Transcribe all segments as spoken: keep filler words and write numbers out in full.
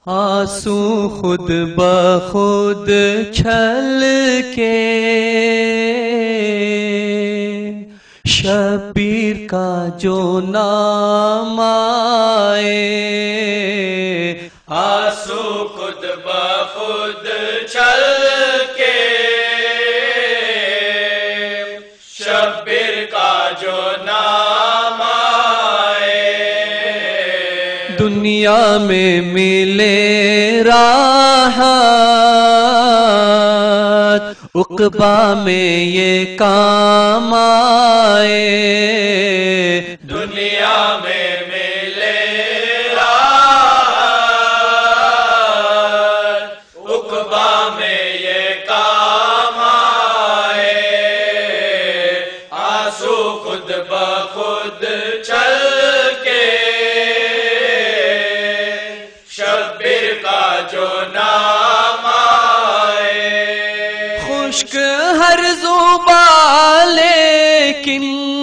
آنسو خود بخود چھل کے شبیر کا جو نام آئے، آنسو خود بخود چھل کے شبیر کا جو نام آئے، دنیا میں ملے راحت عقبہ میں یہ کام آئے، دنیا میں ملے راحت عقبہ میں یہ کام آئے، آنسو خود بخود چھل کے شبیر کا جو نام آئے، خشک ہر زبان لیکن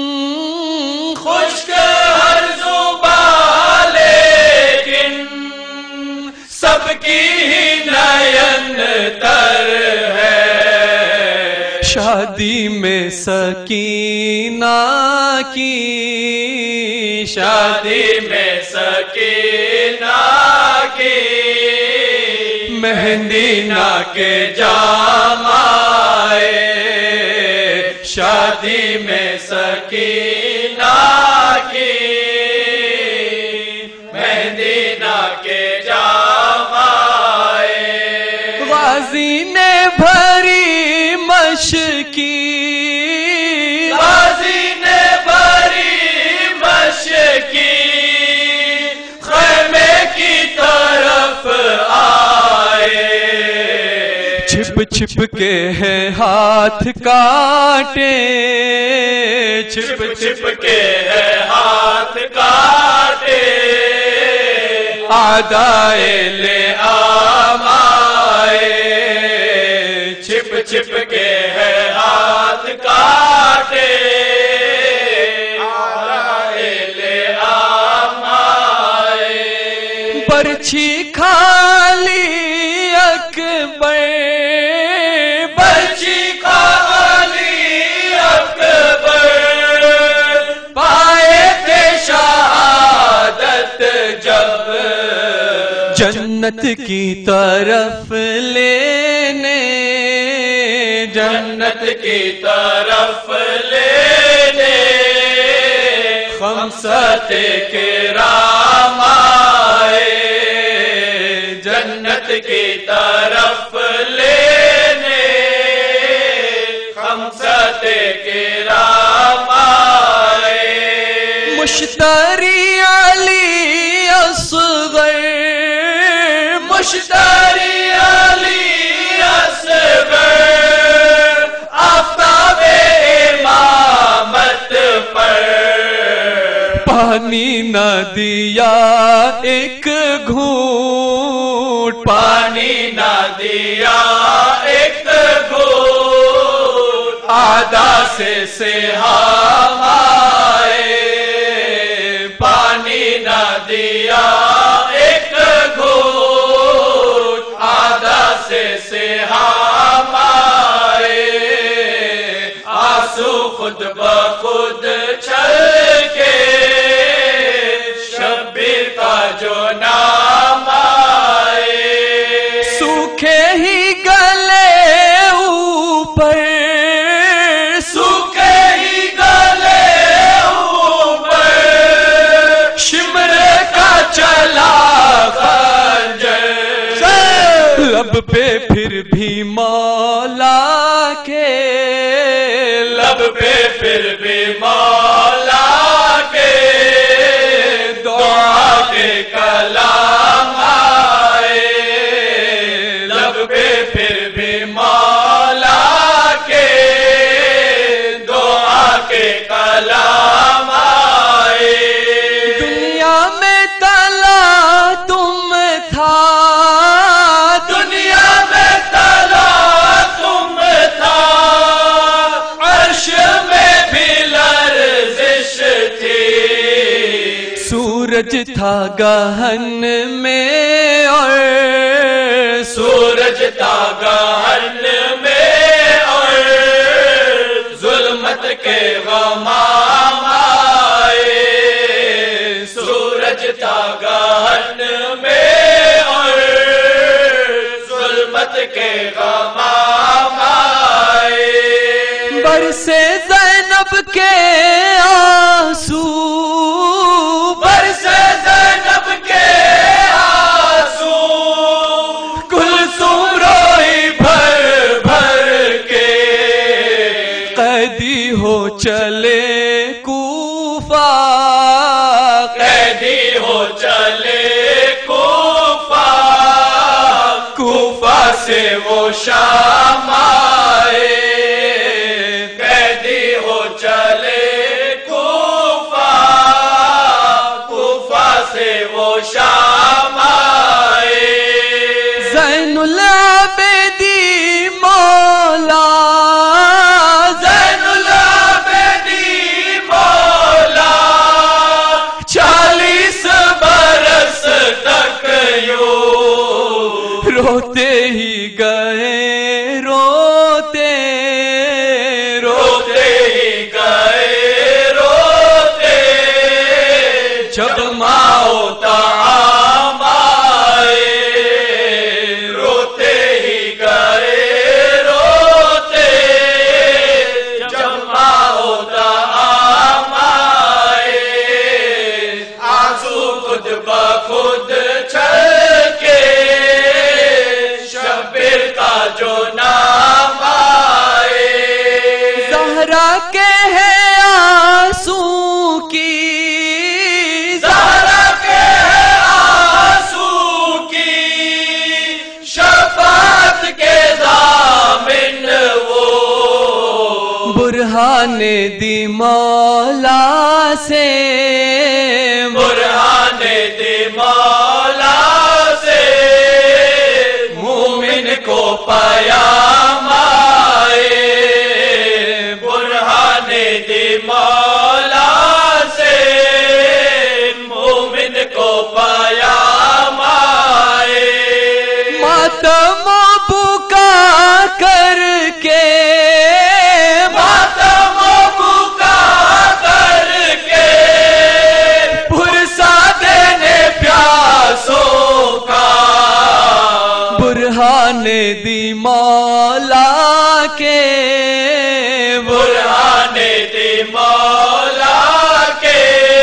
خشک ہر زبان لیکن سب کی ہی نین تر ہے، شادی میں سکینہ کی، شادی میں سکینہ کی مہندی نہ کے جام آئے، شادی میں سکینہ کی مہندی نہ کے جام آئے، غازی نے بھری مشکی، غازی نے بھری مشکی خیمے کی طرف آئے، چھپ چھپ کے ہے ہاتھ کاٹے، چھپ چھپ کے ہے ہاتھ کاٹے، آدائے لے آم آئے، چھپ چھپ کے ہے ہاتھ کاٹے، آدائے لے آم آئے، برچھی کھالی اکبر، برچھی کھالی اکبر پائے تھے شہادت جب، جنت کی طرف لینے، جنت کی طرف لینے خمسۃ کرام آئے، جنت کی طرف لینے خمسۃ کرام آئے، مشتری علی اصغر، مشتری علی اصغر آفتاب امامت پر، پانی نہ دیا ایک گھونٹ، پانی نہ دیا ایک گھونٹ، آدھا سے سہام آئے، پانی نہ دیا ایک گھونٹ، آدھا سے سہام آئے، آنسو خود بخود چھل کے شبیر کا جو نام آئے، سوکھے ہی گلے اوپر، سوکھے ہی گلے اوپر شمر کا چلا خنجر، لب پہ پھر بھی مولا کے، لب پہ پھر بھی مولا کے دعا کے کلام آئے، لب پہ پھر بھی مولا کے دعا کے کلام آئے، دنیا میں تلا تم تھا، دنیا میں تلا تم تھا، عرش میں بھی لرز تھا گہن میں اور سورج تھا گہن میں اور ظلمت کے غمام آئے. سورج تھا گہن میں اور ظلمت کے غمام آئے. برسے زینب کے آنسو برسے زینب کے آنسو کلثوم روئی بھر بھر کے. قیدی ہو چلے کوفہ قیدی ہو چلے کوفہ کوفہ سے وہ شام آئے. قیدی ہو چلے کوفہ کوفہ سے وہ شام آئے. زین العابدین مولا زین العابدین مولا چالیس برس تک یوں روتے ہی گئے روتے روتے ہی گئے روتے. جب ماؤ طعام آئے روتے ہی گئے روتے. جب ماؤ طعام آئے آنسو خود بخود چھل کے شبیر کا جو نام آئے. زہرا کے ہے آنسو کی زہرا کے آنسو کی شفاعت کے ضامن وہ. برہان دی مولا سے برہان دی مولا سے مومن کو پیام آئے. برہان دی مولا سے مومن کو پیام آئے. ماتم بکا کر کے ماتم بکا کر کے پرسا دینے پیاسوں کا. برہان دی مولا کے برہان دی مولا کے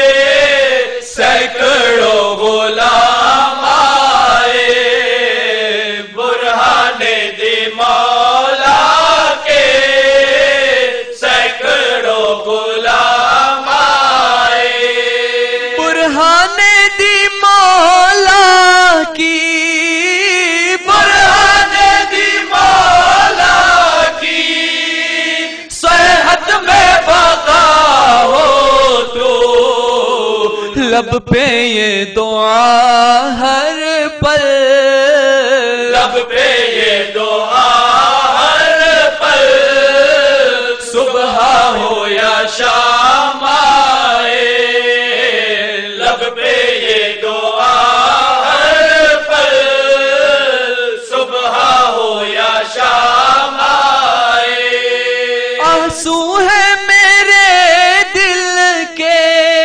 سینکڑوں غلام آئے. برہان دی مولا کے سینکڑوں غلام آئے. برہان دی مولا کی برہان دی مولا کی صحت میں بقا ہو تو. لب پہ یہ دعا ہر پل لب پہ یہ دعا ہر پل صبح ہو یا شام آئے. لب پہ یہ دعا ہر پل صبح ہو یا شام آئے. آنسو ہے میرے دل کے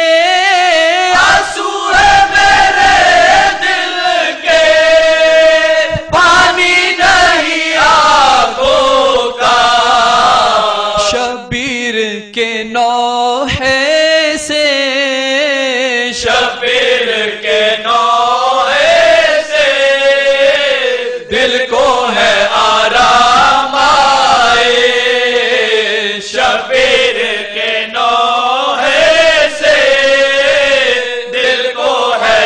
آنسو ہے میرے دل کے پانی نہیں آنکھوں کا. شبیر کے نوحے سے شبیر کے نوحے سے دل کو ہے آرام آئے. شبیر کے نوحے سے دل کو ہے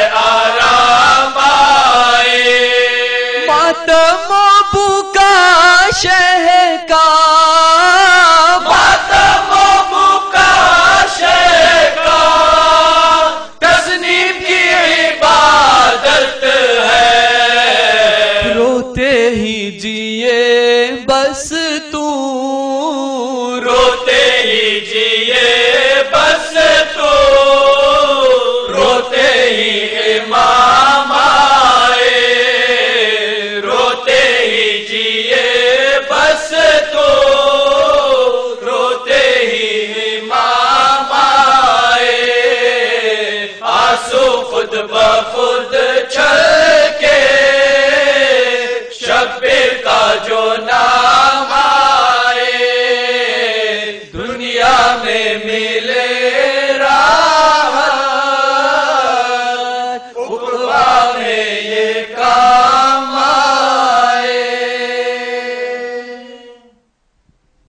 آرام آئے. ماتم بکا شے